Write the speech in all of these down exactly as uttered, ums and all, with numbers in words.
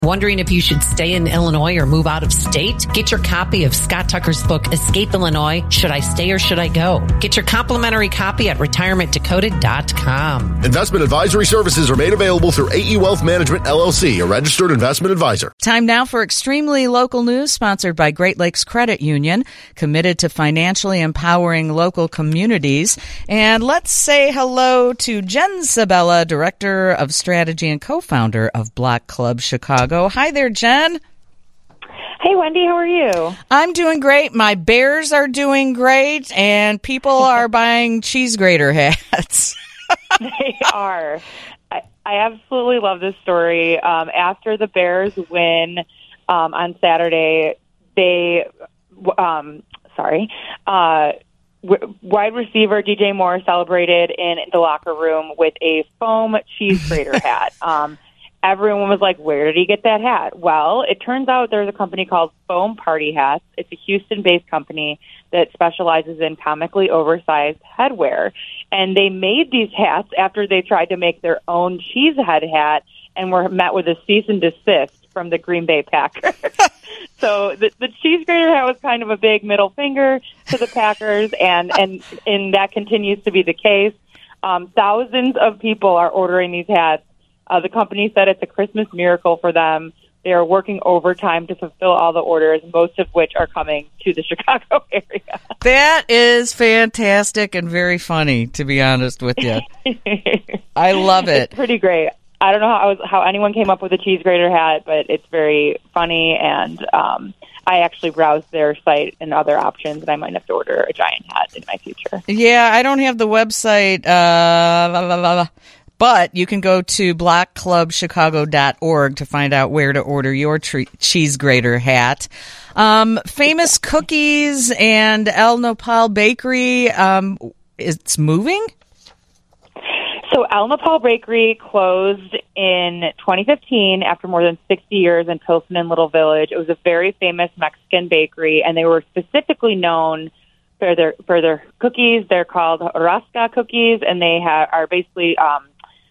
Wondering if you should stay in Illinois or move out of state? Get your copy of Scott Tucker's book, Escape Illinois, Should I Stay or Should I Go? Get your complimentary copy at retirement decoded dot com. Investment advisory services are made available through A E Wealth Management, L L C, a registered investment advisor. Time now for Extremely Local News, sponsored by Great Lakes Credit Union, committed to financially empowering local communities. And let's say hello to Jen Sabella, Director of Strategy and co-founder of Block Club Chicago. Hi there, Jen. Hey, Wendy, how are you? I'm doing great. My bears are doing great, and people are buying cheese grater hats. They are. I, I absolutely love this story. Um, after the Bears win um, on Saturday, they, um, sorry, uh, w- wide receiver D J Moore celebrated in the locker room with a foam cheese grater hat. Um, Everyone was like, where did he get that hat? Well, it turns out there's a company called Foam Party Hats. It's a Houston-based company that specializes in comically oversized headwear. And they made these hats after they tried to make their own cheesehead hat and were met with a cease and desist from the Green Bay Packers. So the, the cheese grater hat was kind of a big middle finger to the Packers, and, and, and that continues to be the case. Um, thousands of people are ordering these hats. Uh, the company said it's a Christmas miracle for them. They are working overtime to fulfill all the orders, most of which are coming to the Chicago area. That is fantastic and very funny, to be honest with you. I love it. It's pretty great. I don't know how, I was, how anyone came up with a cheese grater hat, but it's very funny, and um, I actually browsed their site and other options, and I might have to order a giant hat in my future. Yeah, I don't have the website. Uh, la, la, la, la. But you can go to block club chicago dot org to find out where to order your tre- cheese grater hat. Um, famous Cookies and El Nopal Bakery, um, it's moving? So El Nopal Bakery closed in twenty fifteen after more than sixty years in Pilsen and Little Village. It was a very famous Mexican bakery, and they were specifically known for their for their cookies. They're called Rasca cookies, and they have, are basically um,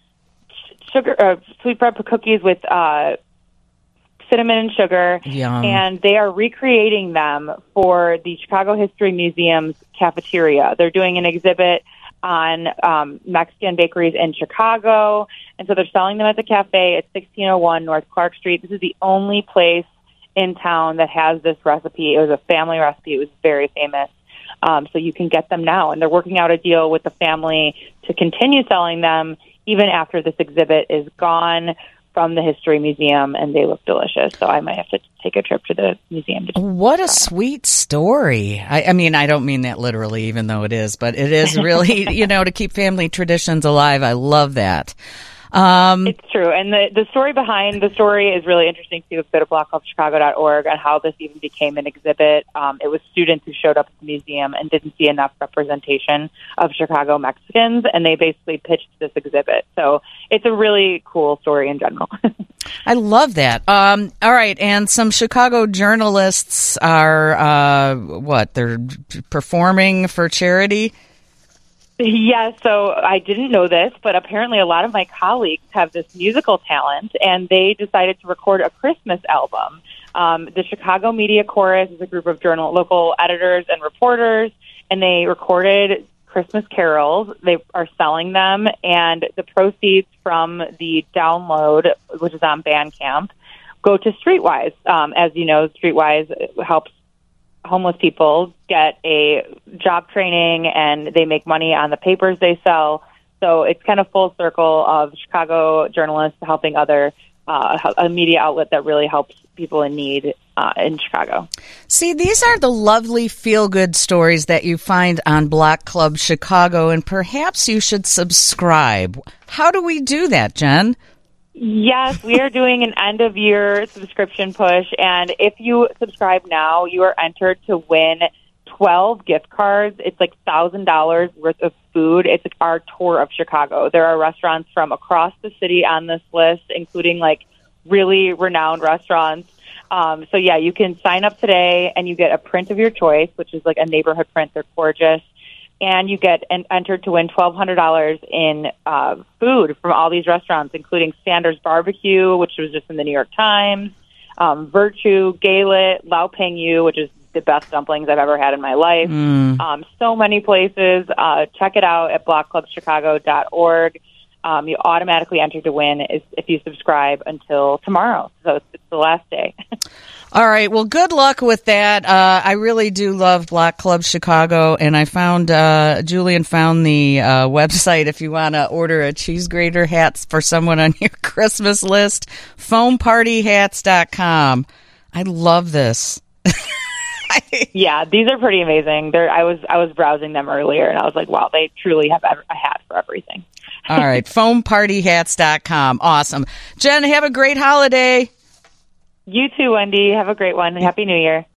sugar, uh, sweetbread cookies with uh, cinnamon and sugar. Yum. And they are recreating them for the Chicago History Museum's cafeteria. They're doing an exhibit on um, Mexican bakeries in Chicago, and so they're selling them at the cafe at sixteen oh one North Clark Street. This is the only place in town that has this recipe. It was a family recipe. It was very famous. Um, so you can get them now, and they're working out a deal with the family to continue selling them even after this exhibit is gone from the History Museum, and they look delicious. So I might have to take a trip to the museum. To what a sweet story. I, I mean, I don't mean that literally, even though it is, but it is really, you know, to keep family traditions alive. I love that. Um, it's true. And the, the story behind the story is really interesting, too. Go to block club chicago dot org on how this even became an exhibit. Um, it was students who showed up at the museum and didn't see enough representation of Chicago Mexicans, and they basically pitched this exhibit. So it's a really cool story in general. I love that. Um, all right. And some Chicago journalists are, uh, what, they're performing for charity? Yes, so I didn't know this, but apparently a lot of my colleagues have this musical talent, and they decided to record a Christmas album. Um, the Chicago Media Chorus is a group of journal local editors and reporters, and they recorded Christmas carols. They are selling them, and the proceeds from the download, which is on Bandcamp, go to Streetwise. Um, as you know, Streetwise helps homeless people get a job training, and they make money on the papers they sell. So it's kind of full circle of Chicago journalists helping other uh, a media outlet that really helps people in need uh, in Chicago. See, these are the lovely feel-good stories that you find on Block Club Chicago, and perhaps you should subscribe. How do we do that, Jen? Yes, we are doing an end-of-year subscription push, and if you subscribe now, you are entered to win twelve gift cards. It's like one thousand dollars worth of food. It's like our tour of Chicago. There are restaurants from across the city on this list, including like really renowned restaurants. Um, so, yeah, you can sign up today, and you get a print of your choice, which is like a neighborhood print. They're gorgeous. and you get an, entered to win twelve hundred dollars in uh, food from all these restaurants, including Sanders Barbecue, which was just in the New York Times, um, Virtue, Galet, Lao Peng Yu, which is the best dumplings I've ever had in my life. Mm. Um, so many places. Uh, check it out at block club chicago dot org. Um, you automatically enter to win if, if you subscribe until tomorrow. So it's, it's the last day. All right. Well, good luck with that. Uh, I really do love Black Club Chicago, and I found uh, Julian found the uh, website if you want to order a cheese grater hat for someone on your Christmas list. foam party hats dot com. I love this. Yeah, these are pretty amazing. They're, I was I was browsing them earlier, and I was like, wow, they truly have a hat for everything. All right, foam party hats dot com. Awesome. Jen, have a great holiday. You too, Wendy. Have a great one. Happy New Year.